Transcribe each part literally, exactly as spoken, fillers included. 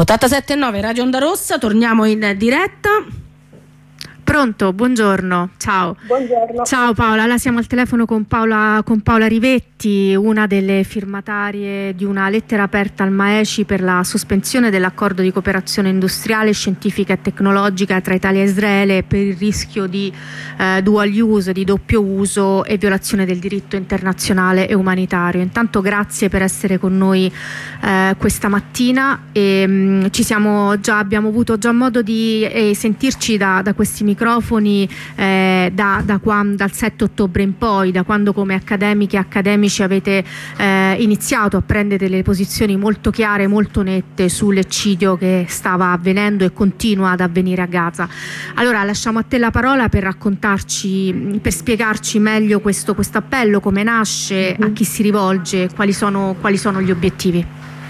ottantasette e nove Radio Onda Rossa, torniamo in diretta. Pronto, buongiorno, ciao. Buongiorno. Ciao Paola, là siamo al telefono con Paola, con Paola Rivetti, una delle firmatarie di una lettera aperta al MAECI per la sospensione dell'accordo di cooperazione industriale, scientifica e tecnologica tra Italia e Israele per il rischio di eh, dual use, di doppio uso e violazione del diritto internazionale e umanitario. Intanto grazie per essere con noi eh, questa mattina e mh, ci siamo già, abbiamo avuto già modo di eh, sentirci da, da questi microfoni microfoni eh, da, da quando, dal sette ottobre in poi, da quando come accademiche e accademici avete eh, iniziato a prendere delle posizioni molto chiare, molto nette sull'eccidio che stava avvenendo e continua ad avvenire a Gaza. Allora lasciamo a te la parola per raccontarci, per spiegarci meglio questo, questo appello, come nasce, a chi si rivolge, quali sono, quali sono gli obiettivi.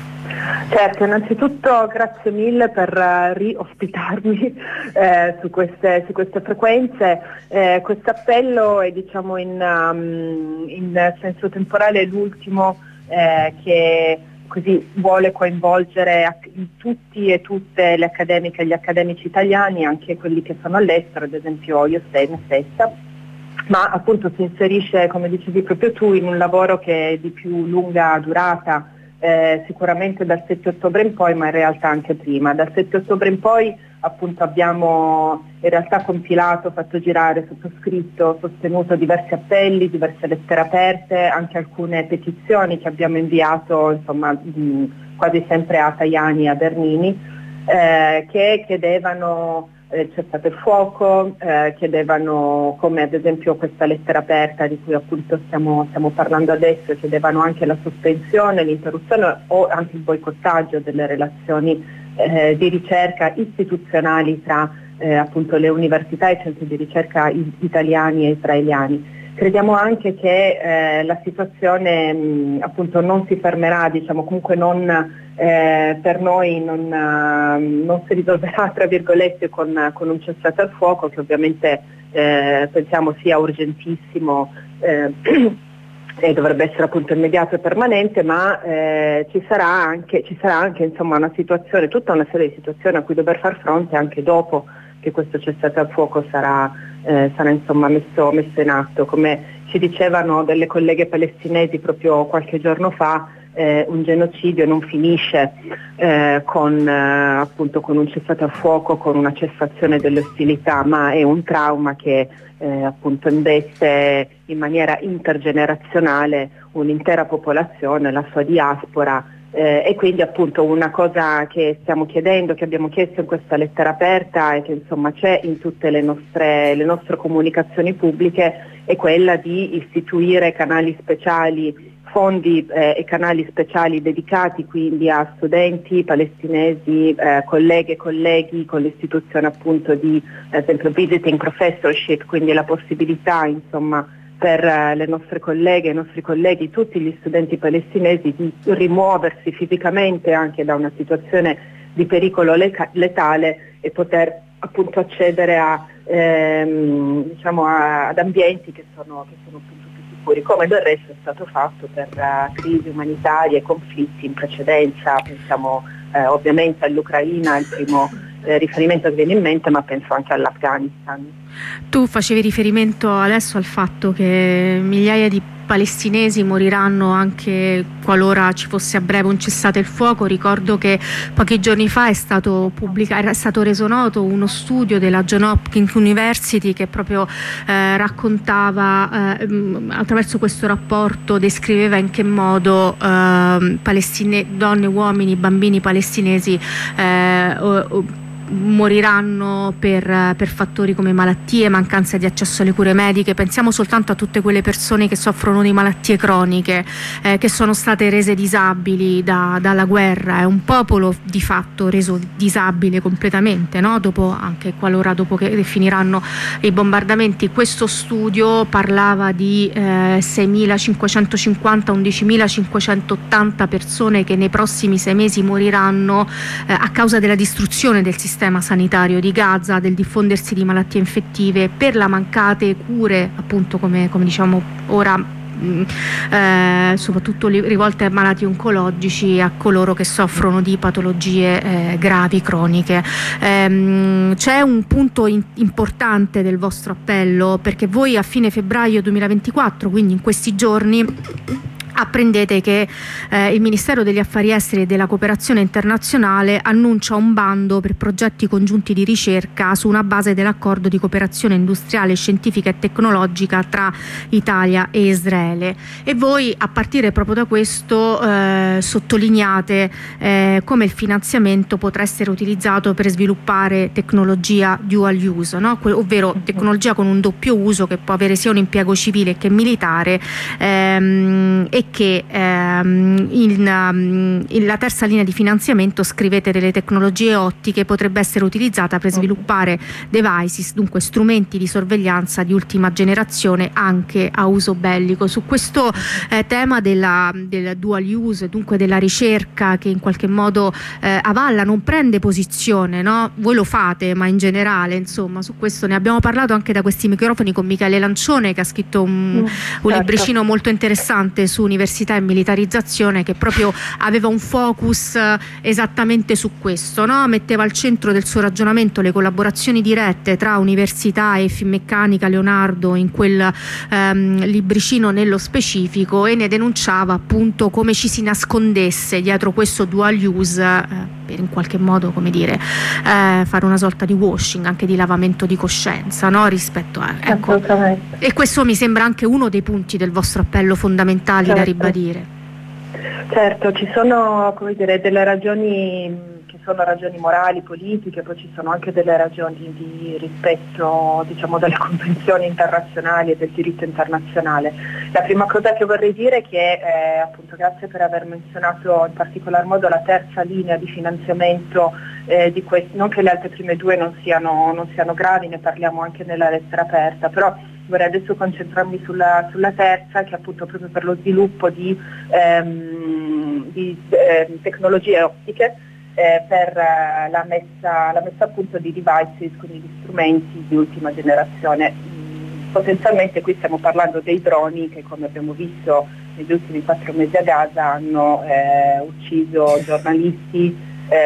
Certo, innanzitutto grazie mille per uh, riospitarmi eh, su, queste, su queste frequenze. Eh, questo appello è diciamo in, um, in senso temporale l'ultimo eh, che così vuole coinvolgere tutti e tutte le accademiche e gli accademici italiani, anche quelli che sono all'estero, ad esempio io stessa, stessa. Ma appunto si inserisce, come dicevi proprio tu, in un lavoro che è di più lunga durata. Eh, sicuramente dal sette ottobre in poi, ma in realtà anche prima. Dal sette ottobre in poi appunto abbiamo in realtà compilato, fatto girare, sottoscritto, sostenuto diversi appelli, diverse lettere aperte, anche alcune petizioni che abbiamo inviato insomma mh, quasi sempre a Tajani e a Bernini, eh, che chiedevano eh, cessate il fuoco, eh, chiedevano, come ad esempio questa lettera aperta di cui appunto stiamo, stiamo parlando adesso, chiedevano anche la sospensione, l'interruzione o anche il boicottaggio delle relazioni eh, di ricerca istituzionali tra eh, appunto le università e i centri di ricerca italiani e israeliani. Crediamo anche che eh, la situazione mh, appunto non si fermerà, diciamo comunque non, eh, per noi non, uh, non si risolverà tra virgolette con, con un cessate al fuoco che ovviamente eh, pensiamo sia urgentissimo eh, e dovrebbe essere appunto immediato e permanente, ma eh, ci sarà anche, ci sarà anche insomma una situazione, tutta una serie di situazioni a cui dover far fronte anche dopo che questo cessate al fuoco sarà, eh, sarà insomma messo, messo in atto. Come ci dicevano delle colleghe palestinesi proprio qualche giorno fa, eh, un genocidio non finisce eh, con, eh, appunto, con un cessate al fuoco, con una cessazione delle ostilità, ma è un trauma che eh, appunto investe in maniera intergenerazionale un'intera popolazione, la sua diaspora. Eh, e quindi appunto una cosa che stiamo chiedendo, che abbiamo chiesto in questa lettera aperta e che insomma c'è in tutte le nostre, le nostre comunicazioni pubbliche, è quella di istituire canali speciali, fondi eh, e canali speciali dedicati quindi a studenti palestinesi, eh, colleghe e colleghi, con l'istituzione appunto di ad esempio visiting professorship, quindi la possibilità insomma per le nostre colleghe, i nostri colleghi, tutti gli studenti palestinesi di rimuoversi fisicamente anche da una situazione di pericolo letale e poter appunto accedere a, ehm, diciamo a, ad ambienti che sono, che sono appunto più sicuri, come del resto è stato fatto per uh, crisi umanitarie e conflitti in precedenza. Pensiamo eh, ovviamente all'Ucraina, il primo eh, riferimento che viene in mente, ma penso anche all'Afghanistan. Tu facevi riferimento adesso al fatto che migliaia di palestinesi moriranno anche qualora ci fosse a breve un cessate il fuoco. Ricordo che pochi giorni fa è stato pubblicato, è stato reso noto uno studio della John Hopkins University che proprio eh, raccontava eh, attraverso questo rapporto, descriveva in che modo eh, palestine, donne, uomini, bambini palestinesi eh, o, moriranno per, per fattori come malattie, mancanza di accesso alle cure mediche. Pensiamo soltanto a tutte quelle persone che soffrono di malattie croniche, eh, che sono state rese disabili da, dalla guerra. È un popolo di fatto reso disabile completamente, no? Dopo, anche qualora dopo che finiranno i bombardamenti. Questo studio parlava di eh, seimilacinquecentocinquanta undicimilacinquecentottanta persone che nei prossimi sei mesi moriranno eh, a causa della distruzione del sistema sistema sanitario di Gaza, del diffondersi di malattie infettive, per la mancate cure, appunto come, come diciamo ora eh, soprattutto li, rivolte ai malati oncologici, a coloro che soffrono di patologie eh, gravi, croniche. Ehm, c'è un punto in, importante del vostro appello, perché voi a fine febbraio duemilaventiquattro, quindi in questi giorni, apprendete che eh, il Ministero degli Affari Esteri e della Cooperazione Internazionale annuncia un bando per progetti congiunti di ricerca su una base dell'accordo di cooperazione industriale, scientifica e tecnologica tra Italia e Israele, e voi a partire proprio da questo eh, sottolineate eh, come il finanziamento potrà essere utilizzato per sviluppare tecnologia dual use, no? Ovvero tecnologia con un doppio uso che può avere sia un impiego civile che militare, ehm, e che ehm, in, um, in la terza linea di finanziamento scrivete delle tecnologie ottiche potrebbe essere utilizzata per sviluppare devices, dunque strumenti di sorveglianza di ultima generazione anche a uso bellico. Su questo eh, tema della, del dual use, dunque della ricerca che in qualche modo eh, avalla, non prende posizione, no? Voi lo fate, ma in generale, insomma, su questo ne abbiamo parlato anche da questi microfoni con Michele Lancione, che ha scritto un, un certo. libricino molto interessante su università e militarizzazione, che proprio aveva un focus esattamente su questo, no? Metteva al centro del suo ragionamento le collaborazioni dirette tra università e Finmeccanica Leonardo in quel ehm, libricino nello specifico, e ne denunciava appunto come ci si nascondesse dietro questo dual use eh, per in qualche modo, come dire, eh, fare una sorta di washing, anche di lavamento di coscienza, no? Rispetto a, ecco. E questo mi sembra anche uno dei punti del vostro appello fondamentali, certo, da ribadire. Certo, ci sono, come dire, delle ragioni che sono ragioni morali, politiche, poi ci sono anche delle ragioni di rispetto, diciamo, delle convenzioni internazionali e del diritto internazionale. La prima cosa che vorrei dire è che, eh, appunto, grazie per aver menzionato in particolar modo la terza linea di finanziamento eh, di questi, non che le altre prime due non siano, non siano gravi, ne parliamo anche nella lettera aperta, però vorrei adesso concentrarmi sulla, sulla terza, che è appunto proprio per lo sviluppo di, ehm, di eh, tecnologie ottiche eh, per eh, la, messa, la messa a punto di devices, quindi di strumenti di ultima generazione. Mm, potenzialmente qui stiamo parlando dei droni che, come abbiamo visto negli ultimi quattro mesi a Gaza, hanno eh, ucciso giornalisti,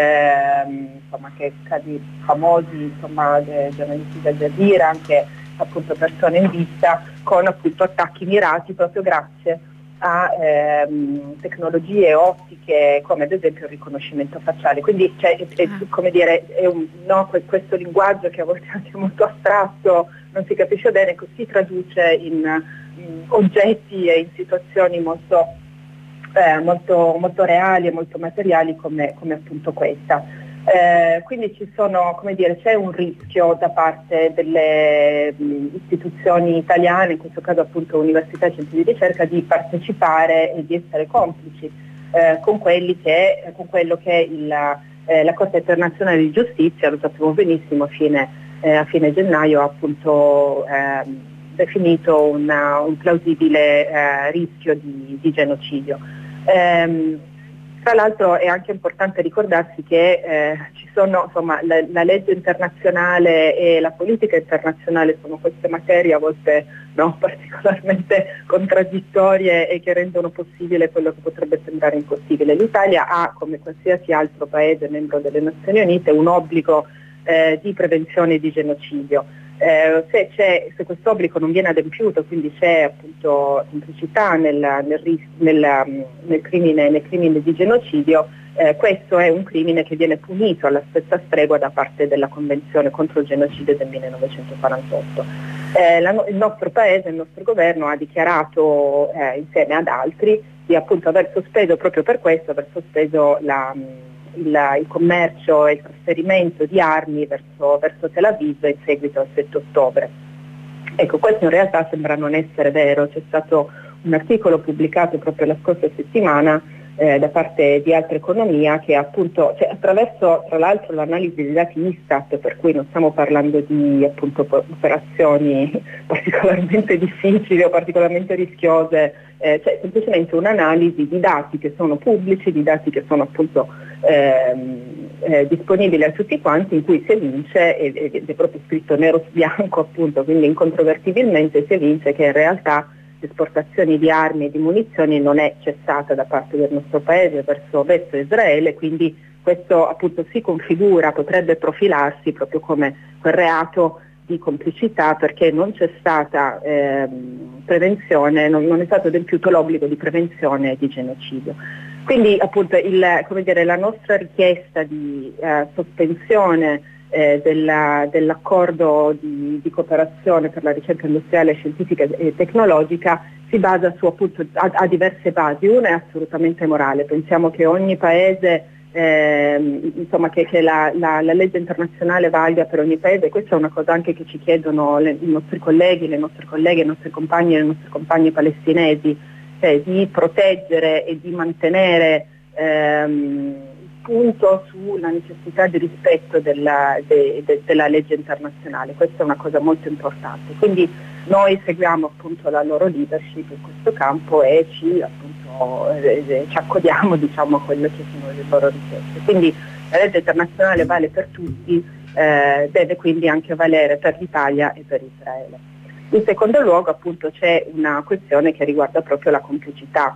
eh, insomma, che casi famosi, insomma, eh, giornalisti del Jazeera, anche appunto persone in vista, con appunto attacchi mirati proprio grazie a ehm, tecnologie ottiche come ad esempio il riconoscimento facciale. Quindi cioè, è, è, come dire, è un, no, questo linguaggio che a volte è anche molto astratto, non si capisce bene, così traduce in, in oggetti e in situazioni molto, eh, molto, molto reali e molto materiali come, come appunto questa. Eh, quindi ci sono, come dire, c'è un rischio da parte delle mh, istituzioni italiane, in questo caso appunto università e centri di ricerca, di partecipare e di essere complici eh, con, quelli che, con quello che il, eh, la Corte internazionale di giustizia, lo sappiamo benissimo, a fine, eh, a fine gennaio ha appunto eh, definito una, un plausibile eh, rischio di, di genocidio. Eh, Tra l'altro è anche importante ricordarsi che eh, ci sono, insomma, la, la legge internazionale e la politica internazionale sono queste materie a volte, no, particolarmente contraddittorie e che rendono possibile quello che potrebbe sembrare impossibile. L'Italia ha, come qualsiasi altro paese membro delle Nazioni Unite, un obbligo eh, di prevenzione di genocidio. Eh, se, c'è, se questo obbligo non viene adempiuto, quindi c'è appunto complicità nel, nel, nel, nel, crimine, nel crimine di genocidio, eh, questo è un crimine che viene punito alla stessa stregua da parte della Convenzione contro il genocidio del millenovecentoquarantotto. Eh, la, il nostro paese, il nostro governo ha dichiarato eh, insieme ad altri di appunto aver sospeso, proprio per questo, aver sospeso la Il, il commercio e il trasferimento di armi verso, verso Tel Aviv in seguito al sette ottobre. Ecco, questo in realtà sembra non essere vero. C'è stato un articolo pubblicato proprio la scorsa settimana eh, da parte di Altra Economia che appunto, cioè, attraverso tra l'altro l'analisi dei dati Istat, per cui non stiamo parlando di appunto operazioni particolarmente difficili o particolarmente rischiose, eh, cioè semplicemente un'analisi di dati che sono pubblici, di dati che sono appunto Ehm, eh, disponibile a tutti quanti, in cui si evince, ed è proprio scritto nero su bianco appunto, quindi incontrovertibilmente si evince che in realtà esportazioni di armi e di munizioni non è cessata da parte del nostro paese verso, verso Israele, quindi questo appunto si configura, potrebbe profilarsi proprio come quel reato di complicità, perché non c'è stata eh, prevenzione, non, non è stato adempiuto l'obbligo di prevenzione di genocidio. Quindi appunto il, come dire, la nostra richiesta di eh, sospensione eh, della, dell'accordo di, di cooperazione per la ricerca industriale, scientifica e tecnologica si basa su appunto a, a diverse basi. Una è assolutamente morale, pensiamo che ogni paese Eh, insomma che, che la, la, la legge internazionale valga per ogni paese. Questa è una cosa anche che ci chiedono le, i nostri colleghi, le nostre colleghe, i nostri compagni e le nostre compagne palestinesi, cioè di proteggere e di mantenere ehm, punto sulla necessità di rispetto della, de, de, della legge internazionale. Questa è una cosa molto importante, quindi noi seguiamo appunto la loro leadership in questo campo e ci appunto eh, ci accodiamo, diciamo, a quello che sono le loro richieste. Quindi la legge internazionale vale per tutti, eh, deve quindi anche valere per l'Italia e per Israele. In secondo luogo appunto c'è una questione che riguarda proprio la complicità.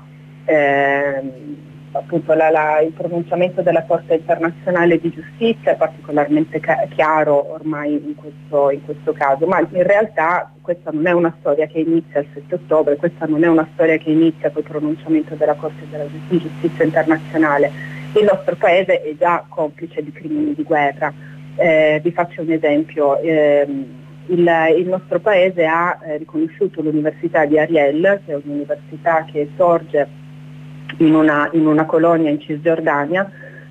Eh, appunto la, la, il pronunciamento della Corte internazionale di giustizia è particolarmente ca- chiaro ormai in questo, in questo caso, ma in realtà questa non è una storia che inizia il sette ottobre, questa non è una storia che inizia col pronunciamento della Corte della di giustizia internazionale. Il nostro paese è già complice di crimini di guerra. Eh, vi faccio un esempio. Eh, il, il nostro paese ha eh, riconosciuto l'Università di Ariel, che è un'università che sorge In una, in una colonia in Cisgiordania,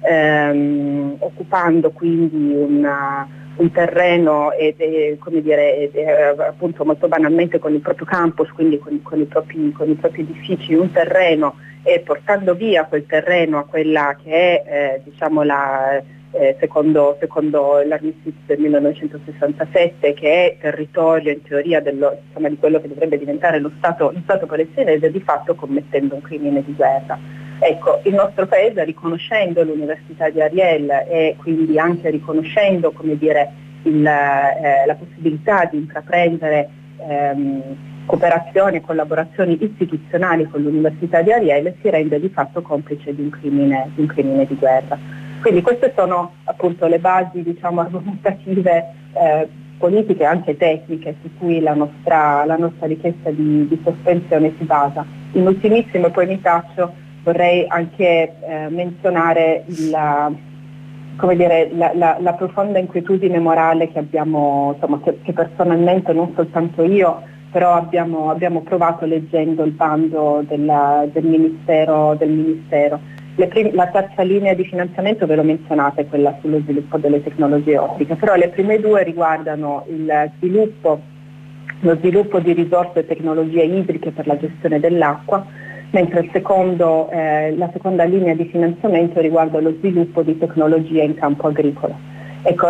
ehm, occupando quindi una, un terreno ed, e, come dire, ed, e, appunto molto banalmente con il proprio campus, quindi con, con, i propri, con i propri edifici, un terreno, e portando via quel terreno a quella che è eh, diciamo la, eh, secondo, secondo l'armistizio del millenovecentosessantasette, che è territorio in teoria dello, insomma, di quello che dovrebbe diventare lo Stato, lo Stato palestinese, di fatto commettendo un crimine di guerra. Ecco, il nostro paese, riconoscendo l'Università di Ariel e quindi anche riconoscendo, come dire, il, eh, la possibilità di intraprendere ehm, cooperazioni e collaborazioni istituzionali con l'Università di Ariel, si rende di fatto complice di un crimine di, un crimine di guerra. Quindi queste sono appunto le basi, diciamo, argomentative, eh, politiche e anche tecniche su cui la nostra, la nostra richiesta di, di sospensione si basa. In ultimissimo, e poi mi taccio, vorrei anche eh, menzionare la, come dire, la, la, la profonda inquietudine morale che abbiamo, insomma, che, che personalmente non soltanto io, però abbiamo, abbiamo provato leggendo il bando della, del Ministero. Del ministero. Le prim- la terza linea di finanziamento ve l'ho menzionata, è quella sullo sviluppo delle tecnologie ottiche, però le prime due riguardano il sviluppo, lo sviluppo di risorse e tecnologie idriche per la gestione dell'acqua, mentre il secondo, eh, la seconda linea di finanziamento riguarda lo sviluppo di tecnologie in campo agricolo. Ecco,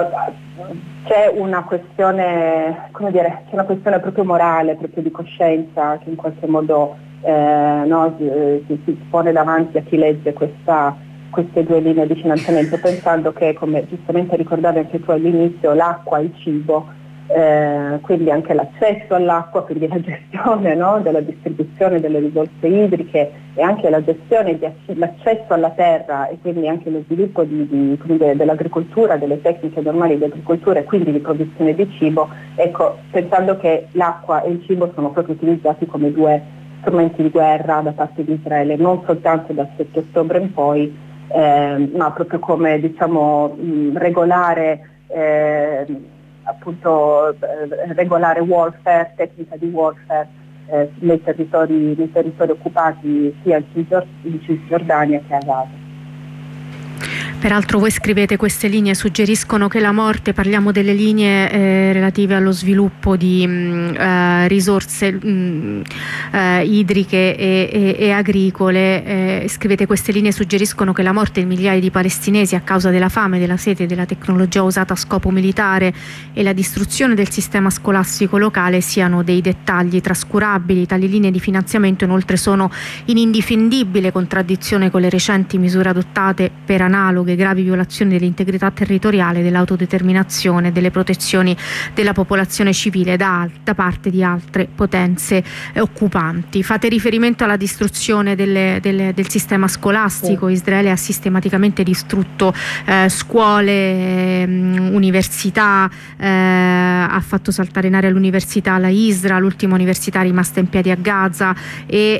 c'è una questione, come dire, c'è una questione proprio morale, proprio di coscienza, che in qualche modo Eh, no, si, si pone davanti a chi legge questa, queste due linee di finanziamento, pensando che, come giustamente ricordavi anche tu all'inizio, l'acqua, il cibo, eh, quindi anche l'accesso all'acqua, quindi la gestione, no, della distribuzione delle risorse idriche e anche la gestione di l'accesso alla terra, e quindi anche lo sviluppo di, di, dire, dell'agricoltura, delle tecniche normali di agricoltura e quindi di produzione di cibo, ecco, pensando che l'acqua e il cibo sono proprio utilizzati come due strumenti di guerra da parte di Israele, non soltanto dal sette ottobre in poi, eh, ma proprio come, diciamo, mh, regolare eh, appunto eh, regolare warfare, tecnica di warfare eh, nei territori, nei territori occupati sia in Cisgiordania che a Gaza. Peraltro voi scrivete: queste linee suggeriscono che la morte, parliamo delle linee eh, relative allo sviluppo di mh, eh, risorse mh, eh, idriche e, e, e agricole, eh, scrivete: queste linee suggeriscono che la morte di migliaia di palestinesi a causa della fame, della sete e della tecnologia usata a scopo militare e la distruzione del sistema scolastico locale siano dei dettagli trascurabili. Tali linee di finanziamento inoltre sono in indifendibile contraddizione con le recenti misure adottate per analoghe grave, gravi violazioni dell'integrità territoriale, dell'autodeterminazione, delle protezioni della popolazione civile da, da parte di altre potenze eh, occupanti. Fate riferimento alla distruzione delle, delle, del sistema scolastico. Sì. Israele ha sistematicamente distrutto eh, scuole, eh, università, eh, ha fatto saltare in aria l'università La Isra, l'ultima università rimasta in piedi a Gaza, e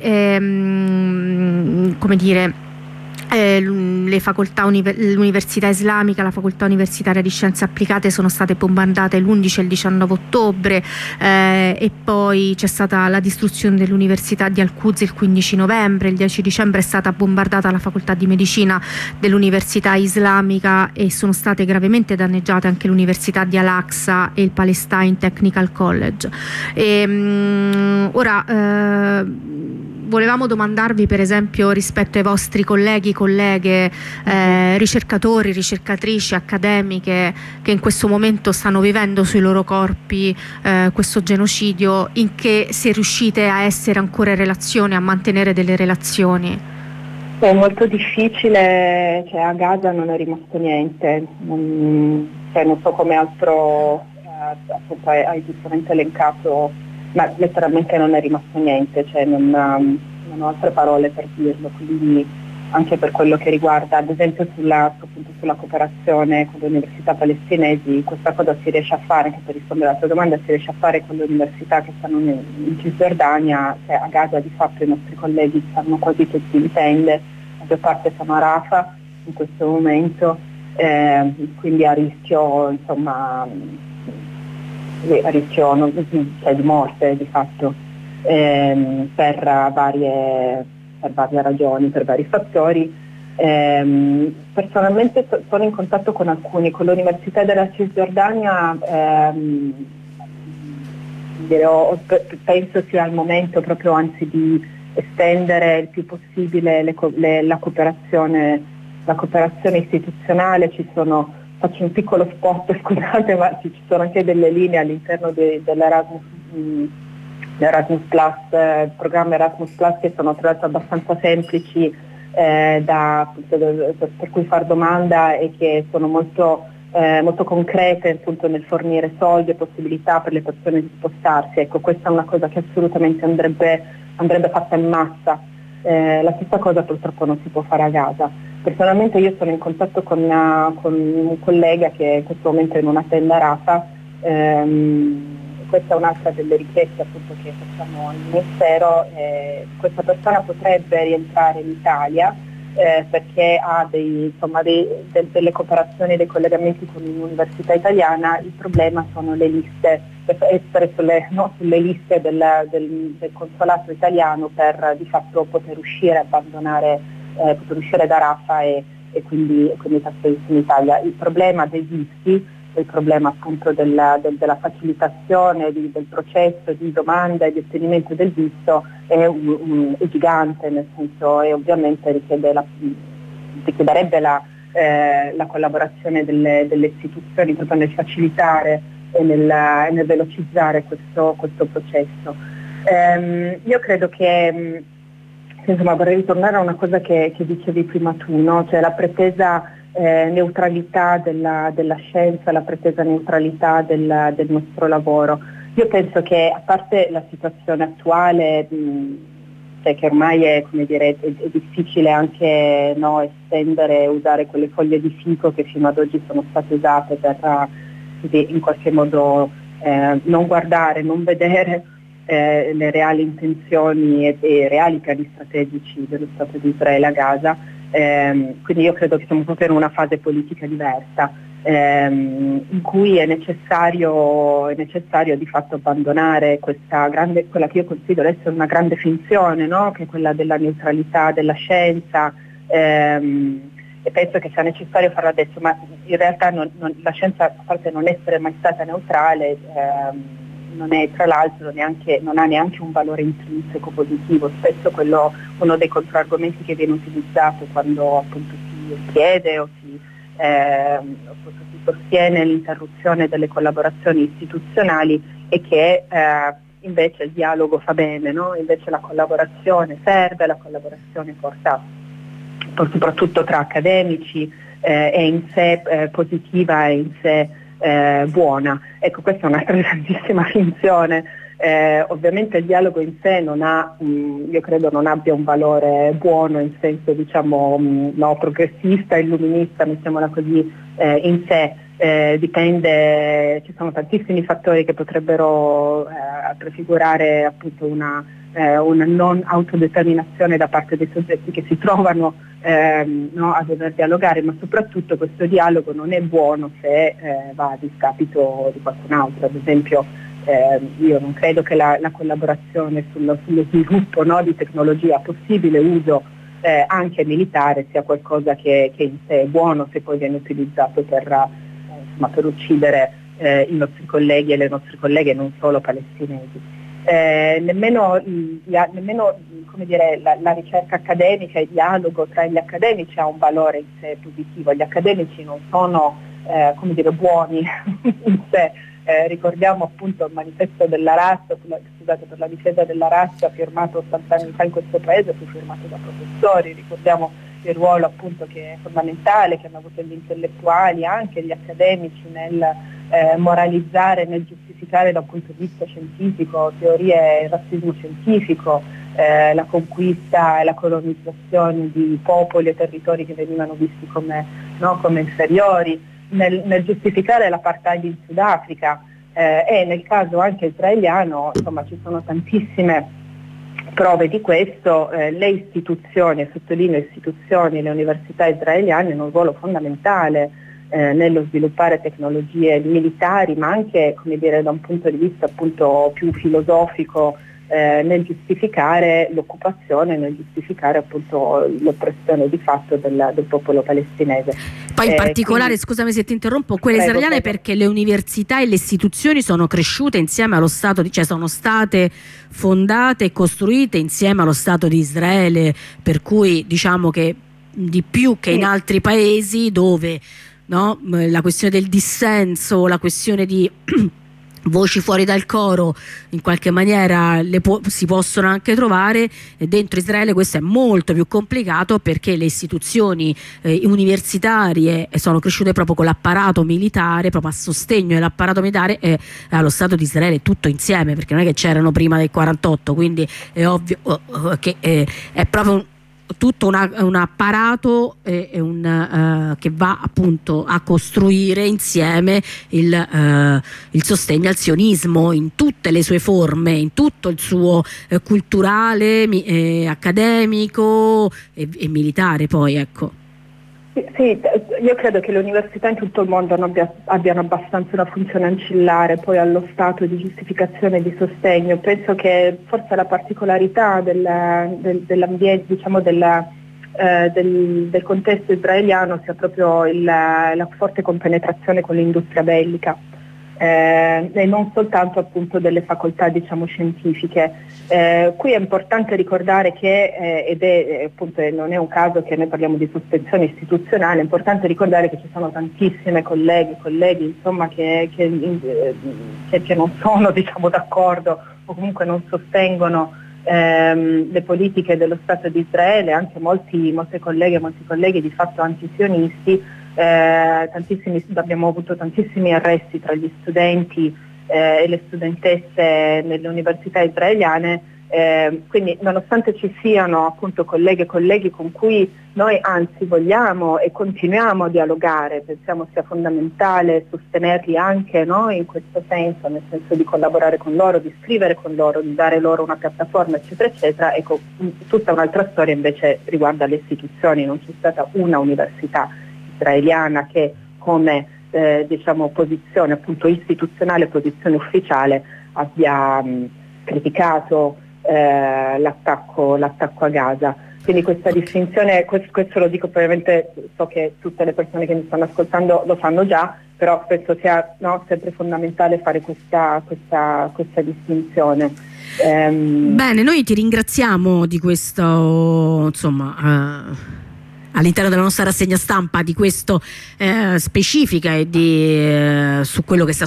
ehm, come dire Eh, le facoltà l'università islamica, la facoltà universitaria di scienze applicate sono state bombardate l'undici e il diciannove ottobre, eh, e poi c'è stata la distruzione dell'università di Al-Quds il quindici novembre, il dieci dicembre è stata bombardata la facoltà di medicina dell'università islamica e sono state gravemente danneggiate anche l'università di Al-Aqsa e il Palestine Technical College. E, mh, ora eh, volevamo domandarvi, per esempio, rispetto ai vostri colleghi, colleghe, eh, ricercatori, ricercatrici, accademiche che in questo momento stanno vivendo sui loro corpi eh, questo genocidio, in che se riuscite a essere ancora in relazione, a mantenere delle relazioni? È molto difficile, cioè a Gaza non è rimasto niente, non, cioè non so come altro, eh, appunto hai, hai giustamente elencato, ma letteralmente non è rimasto niente, cioè non, um, non ho altre parole per dirlo, quindi anche per quello che riguarda ad esempio sulla, appunto, sulla cooperazione con le università palestinesi, questa cosa si riesce a fare, anche per rispondere alla tua domanda, si riesce a fare con le università che stanno in, in Cisgiordania, cioè a Gaza di fatto i nostri colleghi stanno quasi tutti in tende, la maggior parte sono a Rafah in questo momento, eh, quindi a rischio, insomma, a rischio non, cioè, di morte di fatto, ehm, per, varie, per varie ragioni, per vari fattori. Ehm, personalmente so, sono in contatto con alcuni, con l'Università della Cisgiordania, ehm, dirò, penso sia il momento proprio anzi di estendere il più possibile le, le, la, cooperazione, la cooperazione istituzionale. Ci sono Faccio un piccolo spot, scusate, ma ci sono anche delle linee all'interno de, dell'Erasmus, mh, dell'Erasmus Plus, eh, il programma Erasmus Plus, che sono tra l'altro abbastanza semplici eh, da, per, per cui far domanda e che sono molto, eh, molto concrete appunto nel fornire soldi e possibilità per le persone di spostarsi. Ecco, questa è una cosa che assolutamente andrebbe, andrebbe fatta in massa. Eh, la stessa cosa purtroppo non si può fare a Gaza. Personalmente io sono in contatto con, una, con un collega che in questo momento è in una tenda a Rafah, ehm, questa è un'altra delle richieste appunto che facciamo al Ministero. Eh, questa persona potrebbe rientrare in Italia eh, perché ha dei, insomma, dei, de, delle cooperazioni, dei collegamenti con l'università italiana. Il problema sono le liste, essere sulle, no, sulle liste del, del, del consolato italiano per di fatto poter uscire, abbandonare Eh, poter uscire da Rafah e, e quindi, e quindi trasferirsi in Italia. Il problema dei visti, il problema appunto della, del, della facilitazione di, del processo di domanda e di ottenimento del visto è, un, un, è gigante, nel senso, e ovviamente richiede la, richiederebbe la, eh, la collaborazione delle, delle istituzioni proprio nel facilitare e nel, e nel velocizzare questo, questo processo. Ehm, io credo che Insomma, vorrei ritornare a una cosa che, che dicevi prima tu, no? Cioè la pretesa eh, neutralità della, della scienza, la pretesa neutralità del, del nostro lavoro. Io penso che, a parte la situazione attuale, mh, cioè che ormai è, come dire, è, è difficile anche, no, estendere, usare quelle foglie di fico che fino ad oggi sono state usate per così, in qualche modo eh, non guardare, non vedere Eh, le reali intenzioni e, e reali piani strategici dello Stato di Israele a Gaza, ehm, quindi io credo che siamo proprio in una fase politica diversa ehm, in cui è necessario, è necessario di fatto abbandonare questa grande, quella che io considero essere una grande finzione, no? Che è quella della neutralità della scienza, ehm, e penso che sia necessario farlo adesso, ma in realtà non, non, la scienza, a parte non essere mai stata neutrale, ehm, non è tra l'altro neanche, non ha neanche un valore intrinseco positivo. Spesso quello, uno dei controargomenti che viene utilizzato quando appunto si chiede o si, eh, o si sostiene l'interruzione delle collaborazioni istituzionali è che eh, invece il dialogo fa bene, no? Invece la collaborazione serve, la collaborazione porta, soprattutto tra accademici, eh, è in sé eh, positiva e in sé eh, buona. Ecco, questa è un'altra grandissima finzione. Eh, ovviamente il dialogo in sé non ha, mh, io credo non abbia un valore buono in senso diciamo mh, no, progressista, illuminista, mettiamola così, eh, in sé. Eh, dipende, ci sono tantissimi fattori che potrebbero eh, prefigurare appunto una, eh, una non autodeterminazione da parte dei soggetti che si trovano ehm, no, a dover dialogare, ma soprattutto questo dialogo non è buono se eh, va a discapito di qualcun altro. Ad esempio eh, io non credo che la, la collaborazione sullo, sullo sviluppo no, di tecnologia possibile uso eh, anche militare sia qualcosa che, che in sé è buono se poi viene utilizzato per ma per uccidere eh, i nostri colleghi e le nostre colleghe, non solo palestinesi. Eh, nemmeno la, nemmeno come dire, la, la ricerca accademica e il dialogo tra gli accademici ha un valore in sé positivo. Gli accademici non sono eh, come dire, buoni in sé. Eh, ricordiamo appunto il manifesto della razza, scusate, per la difesa della razza, firmato ottanta anni fa in questo paese, fu firmato da professori. Ricordiamo il ruolo appunto che è fondamentale che hanno avuto gli intellettuali, anche gli accademici nel eh, moralizzare, nel giustificare da un punto di vista scientifico teorie, il razzismo scientifico, eh, la conquista e la colonizzazione di popoli e territori che venivano visti come, no, come inferiori, nel, nel giustificare l'apartheid in Sudafrica eh, e nel caso anche israeliano, insomma ci sono tantissime prove di questo. Eh, le istituzioni, sottolineo istituzioni, le università israeliane hanno un ruolo fondamentale eh, nello sviluppare tecnologie militari, ma anche come dire, da un punto di vista appunto più filosofico eh, nel giustificare l'occupazione, nel giustificare appunto l'oppressione di fatto del, del popolo palestinese. Poi in eh, particolare, quindi, scusami se ti interrompo, quelle prego, israeliane prego. perché le università e le istituzioni sono cresciute insieme allo Stato, di, cioè sono state fondate e costruite insieme allo Stato di Israele, per cui diciamo che di più che sì. in altri paesi dove no, la questione del dissenso, la questione di voci fuori dal coro in qualche maniera le po- si possono anche trovare, e dentro Israele questo è molto più complicato perché le istituzioni eh, universitarie sono cresciute proprio con l'apparato militare, proprio a sostegno dell'apparato militare e allo Stato di Israele tutto insieme, perché non è che c'erano prima del quarantotto, quindi è ovvio oh, oh, che eh, è proprio un tutto una, un apparato eh, un, uh, che va appunto a costruire insieme il, uh, il sostegno al sionismo in tutte le sue forme, in tutto il suo eh, culturale, mi, eh, accademico e, e militare poi, ecco. Sì, io credo che le università in tutto il mondo abbia, abbiano abbastanza una funzione ancillare poi allo Stato di giustificazione e di sostegno. Penso che forse la particolarità del, del, dell'ambiente, diciamo della, eh, del, del contesto israeliano sia proprio il, la forte compenetrazione con l'industria bellica. Eh, e non soltanto appunto delle facoltà diciamo scientifiche. Eh, qui è importante ricordare che eh, ed è appunto non è un caso che noi parliamo di sospensione istituzionale, è importante ricordare che ci sono tantissime colleghe, colleghi insomma che, che, che, che non sono diciamo d'accordo o comunque non sostengono ehm, le politiche dello Stato di Israele, anche molti, molte colleghe e molti colleghi di fatto antisionisti. Eh, tantissimi, abbiamo avuto tantissimi arresti tra gli studenti eh, e le studentesse nelle università israeliane, eh, quindi nonostante ci siano appunto colleghe e colleghi con cui noi anzi vogliamo e continuiamo a dialogare, pensiamo sia fondamentale sostenerli anche no, in questo senso, nel senso di collaborare con loro, di scrivere con loro, di dare loro una piattaforma eccetera eccetera. Ecco, tutta un'altra storia invece riguarda le istituzioni. Non c'è stata una università israeliana che come eh, diciamo posizione appunto istituzionale, posizione ufficiale abbia mh, criticato eh, l'attacco, l'attacco a Gaza. Quindi questa distinzione, questo, questo lo dico probabilmente, so che tutte le persone che mi stanno ascoltando lo sanno già, però penso sia no, sempre fondamentale fare questa, questa, questa distinzione. Um... Bene, noi ti ringraziamo di questo insomma uh... all'interno della nostra rassegna stampa di questo eh, specifica e di, eh, su quello che sta